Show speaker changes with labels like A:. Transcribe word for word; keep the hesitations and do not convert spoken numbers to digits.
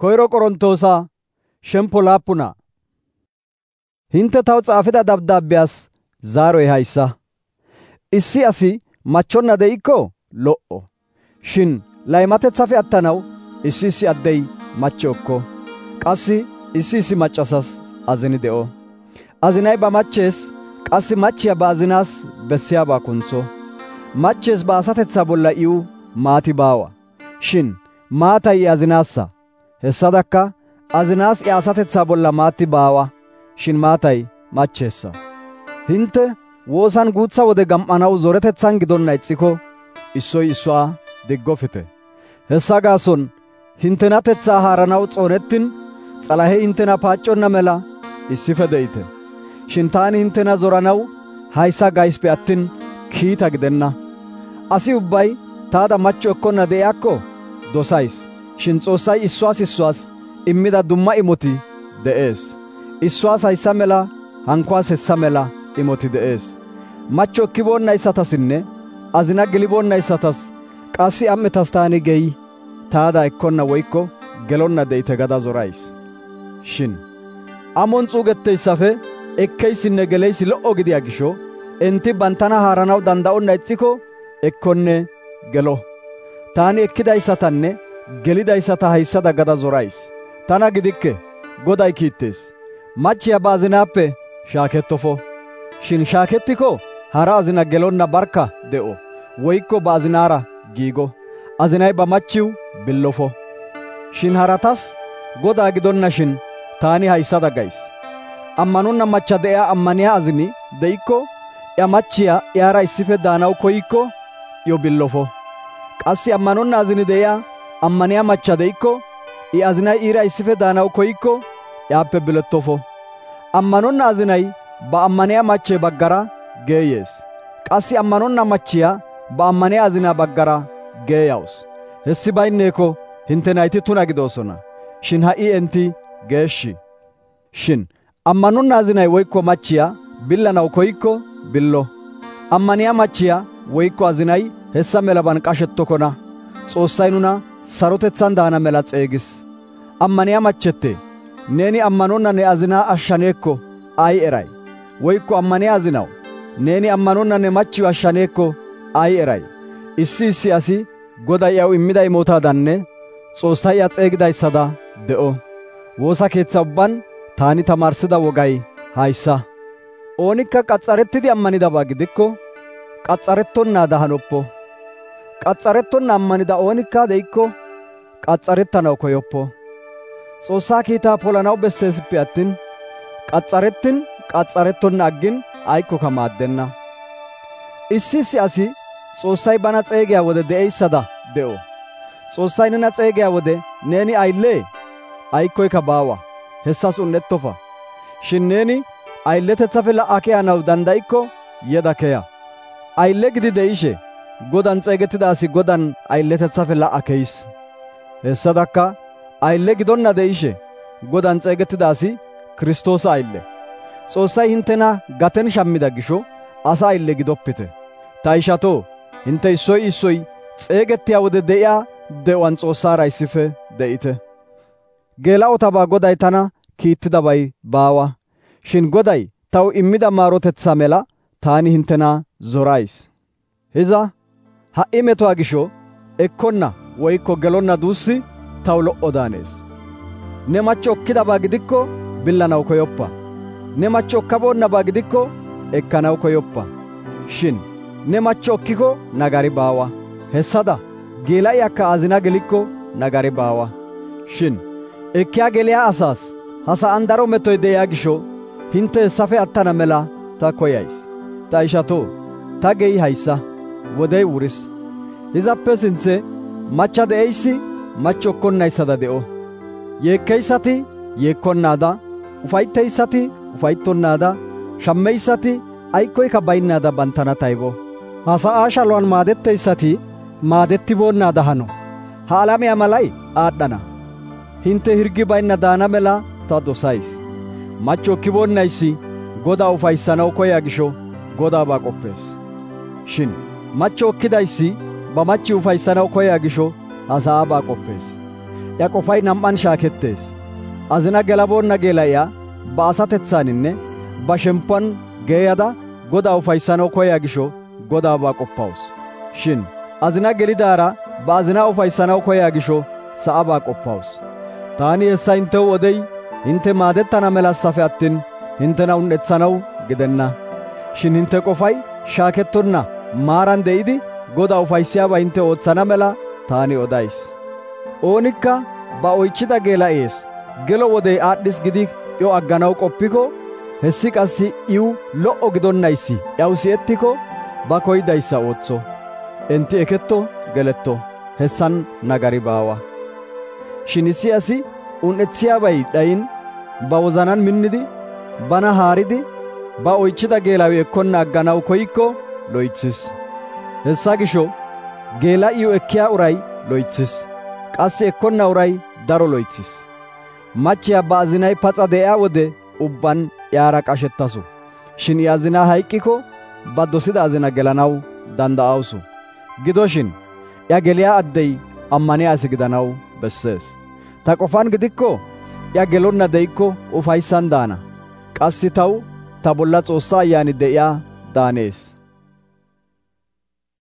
A: Koyro Qorontoosa shempo laapuna. Hinte taw xaafida dabdaabbiyas zaaroy hayssa. Issi asi machchonna de'ikko lo'o. Shin laymatethafe attanaw issi issi addey machcho ekko. Qassi issi issi maccasas azini de'o. Azinay ba machchees, qassi machchiya ba azinaas bessiyaabaa kuntho. Machchees ba asatethaa bolla iwu maati baawa. Shin maatay I azinaassa. Hessadakka azinaas I asatethaa bolla maatti baawa. Shin maatay machcheessa. Hinte woosan guutha wode gam7anaw zoretethan gidonna ixxiko issoy issuwaa diggofite. Hessa gaason hintenatethaa haaranaw xoonettin Xalahey hintena paacconna mela issife de'ite. Shin taani hintena zoranaw hayssa gayspe attin kiita gidenna. Asi ubbay taada machcho ekkonna de'iyakko dosays. Shin Xoossay issuwaas issuwaas immida dumma imoti de'ees. Issuwaas hayssa mela, hankuwaas hessa mela imoti de'ees. Machcho ekkiboonnaysatassinne azina geliboonnayssatas qassi am7etas taani gey taada ekkonna woykko gelonna de'ite gada zorays. Shin amon xuugetteyssafe ekkeyssinne geleyssi lo''o gidiya gisho enti bantana haaranaw danda'onna ixxiko ekkonne gelo. Taani ekkidayssatanne gelidayssata hayssada gada zorays. Tana gidikke, Goday kiittees. Machchiya ba azinaappe shaakettofo. Shin shaakettiko hara azina gelonna barka de'o, woykko ba azinaara giigo. Azinay ba machchiw billofo. Shin haratas Godaa gidonna shin taani hayssada gays. Ammanonna machcha de'iya ammaniyaa azini de'ikko, iya machchiya iyara issife daanaw koyikko iyo billofo. Qassi ammanonna azini de'iya ammaniyaa machcha de'ikko, I azinay iira issife daanaw koyikko iyappe bilettofo. Ammanonna azinay ba ammaniyaa machche baggara geeyees. Qassi ammanonna machchiya ba ammaniyaa azina baggara geeyawus. Hessi baynneeko hintte nayti tuna gidoosona. Shin ha'i enti geeshshi. Shin ammanonna azinay woykko machchiya billanaw koyikko billo. Ammaniyaa machchiya woykko azinay hessa melaban qashettokona. Xoossay nuna sarotetsan daana mela xeegis. Ammaniyaa machchette, neeni ammanonna ne azinaa ashshaneekko ay eray? Woykko ammaniyaa azinaw, neeni ammanonna ne machchiyo ashshaneekko ay eray? Issi issi asi Goday iyaw immida imotaadanne Xoossay iya xeegidayssada de'o. Woosa keetha ubban taani tamaarsida wogay hayssa. Oonikka qaxxarettidi ammanidabaa gidikko qaxxarettonnaada hanoppo. Qaxxarettonna ammanida oonikka de'ikko qaxxarettanaw koyoppo. Xoossaa kiitaa polanaw besseesippe attin qaxxarettin qaxxarettonna aggin aykkoka maaddenna. Issi issi asi Xoossay bana xeegiyaa wode de'eyssada de'o. Xoossay nena xeegiyaa wode neeni ayllee? Aykkoyka baawa. Hessas un''ettofa. Shin neeni aylletethafe la''a keyanaw danda'ikko yeda keya. Aylle gidi de'ishe Godan xeegettida asi Godan aylletethafe la''a keyis. Hessadakka aylle gidonna de'ishe Godan xeegettida asi Kiristoosa aylle. Xoossay hinttena gaten shammida gisho asa aylle gidoppite. Ta ishatoo, hintte issoy issoy xeegettiyaa wode de'iyaa de'uwan Xoossaara issife de'ite. Geela'otabaa Goday tana kiittidabay baawa. Shin Goday taw immida maarotethaa mela taani hinttena zorays. Hiza ha'i metuwaa gisho ekkonna woykko gelonna duussi taw lo''o daanees. Ne machcho okkidabaa gidikko billanaw koyoppa. Ne machcho okkaboonnabaa gidikko ekkanaw koyoppa. Shin ne machcho okkiko nagari baawa. Hessada geela'iyakka azina gelikko nagari baawa. Shin ekkiyaa geliyaa asaas ha sa'an daro metoy de'iyaa gisho hintte hessafe attana mela ta koyays. Ta ishatoo, ta gey hayssa, wodey wuris. Hizappe sinthe machcha de'eyssi machcho okkonnayssada de'o. Yeekkeyssati yeekkonnaada, ufaytteyssati ufayttonnaada, shammeyssati aykkoyka baynnaada bantana taybo. Ha sa'aa shaluwan maadetteyssati maadettiboonnaada hano. Ha alamiyaa malay aadhdhana. Hintte hirgi baynna daana mela ta dosays. Machcho ekkiboonnayssi Godaa ufayssanaw koyaa gisho Godaabaa qoppees. Shin machcho ekkidayssi ba machchi ufayssanaw koyaa gisho ha sa'aabaa qoppees. ya qofay nam"an shaakettees. Azina gelaboonna geela"iya ba asatethaaninne ba shemppuwan geeyada Godaa ufayssanaw koyaa gisho Godaabaa qoppawus. Shin azina gelidaara ba azinaa ufayssanaw koyaa gisho sa'abaa qoppawus. Taani hessa hinttew odey hintte maadettana melassafe attin hinttena un"etsanaw gidenna. Shin hintte qofay shaakettonna maaran de'idi Godaa ufayssiyaabaa hintte ootsana mela taani odays. Oonikka ba oychchida geela"ees gelo wodey aadhdhis gidi iyo agganaw qoppiko, hessi qassi iw lo"o gidonnayssi yaw si'ettiko ba koydayssa ootso. Enti eketto geletto, hessan nagari baawa. Shin issi asi un"etsiyaabay dhayin ba wozanan minnidi bana haaridi ba oychchida geela"iw ekkonna agganaw koykko loytsis. Hessa gisho geela"iw ekkiyaa uray loytsis; qassi ekkonna uray daro loytsis. Machchiyaa ba azinay paxa de'iyaa wode ubban iyaara qashettasu. Shin I azinaa hayqqiko ba dosida azina gelanaw danda'awusu. Gidoshin iya geliyaa addey ammaniyaa asi gidanaw bessees. Ta qofan gidikko iya gelonna de'ikko ufayssan daana; qassi taw ta bolla Xoossaa Ayyaani de'iyaa daanees.